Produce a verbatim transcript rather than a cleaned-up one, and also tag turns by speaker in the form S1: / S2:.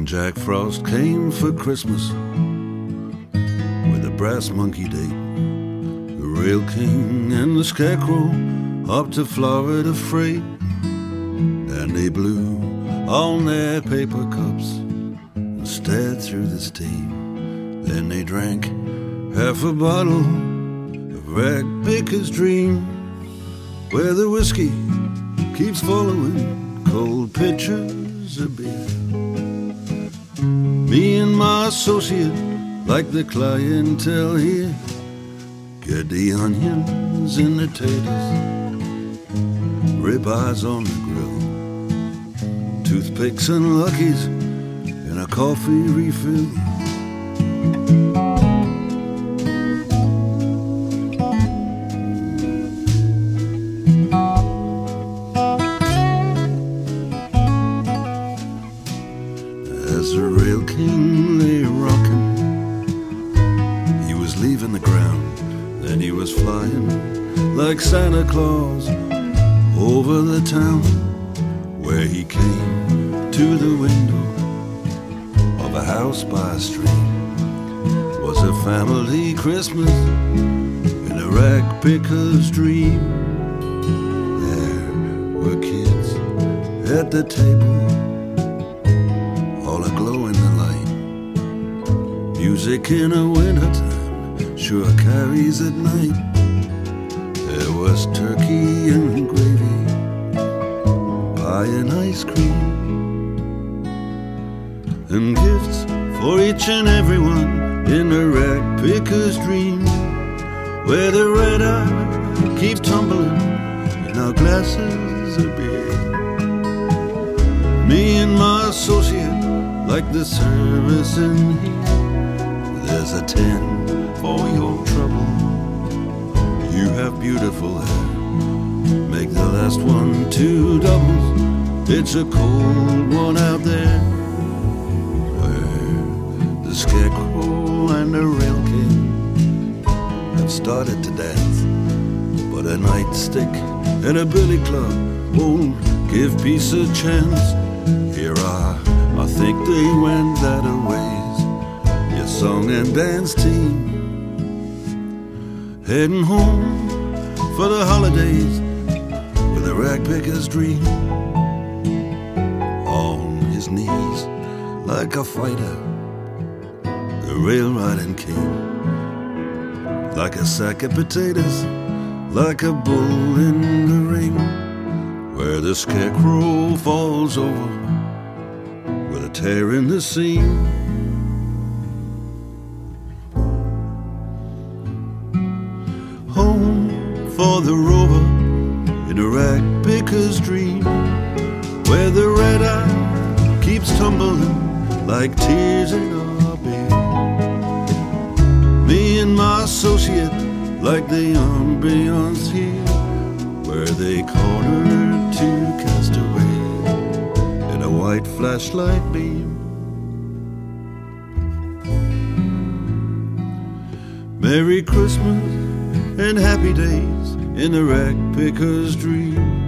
S1: Jack Frost came for Christmas with a brass monkey date. The Rail King and the Scarecrow up to Florida freight, and they blew on their paper cups and stared through the steam. Then they drank half a bottle of Rag Baker's Dream, where the whiskey keeps following cold pitchers of beer. Me and my associate, like the clientele here, get the onions and the taters, ribeyes on the grill, toothpicks and Luckies, and a coffee refill. As the Rail King lay rocking, he was leaving the ground, then he was flying like Santa Claus over the town, where he came to the window of a house by a stream. Was a family Christmas in a rag picker's dream. There were kids at the table, all aglow in the light. Music in a wintertime sure carries at night. There was turkey and gravy, pie and ice cream, and gifts for each and everyone in the rag picker's dream, where the red eye keeps tumbling in our glasses of beer. Me and my associate, like the service in here, there's a ten for your trouble. You have beautiful hair, make the last one two doubles. It's a cold one out there, where the Scarecrow and the Rail King have started to dance, but a nightstick and a billy club won't give peace a chance. Here I, I think they went that a ways, your song and dance team, heading home for the holidays with a rag picker's dream. On his knees like a fighter, the rail riding king, like a sack of potatoes, like a bull in the ring, where the Scarecrow falls over with a tear in the seam. Home for the rover in a rag picker's dream, where the red eye keeps tumbling like tears in our beer. Me and my associate, like the ambiance here, where they cornered two castaways in a white flashlight beam. Merry Christmas and happy days in the rag picker's dream.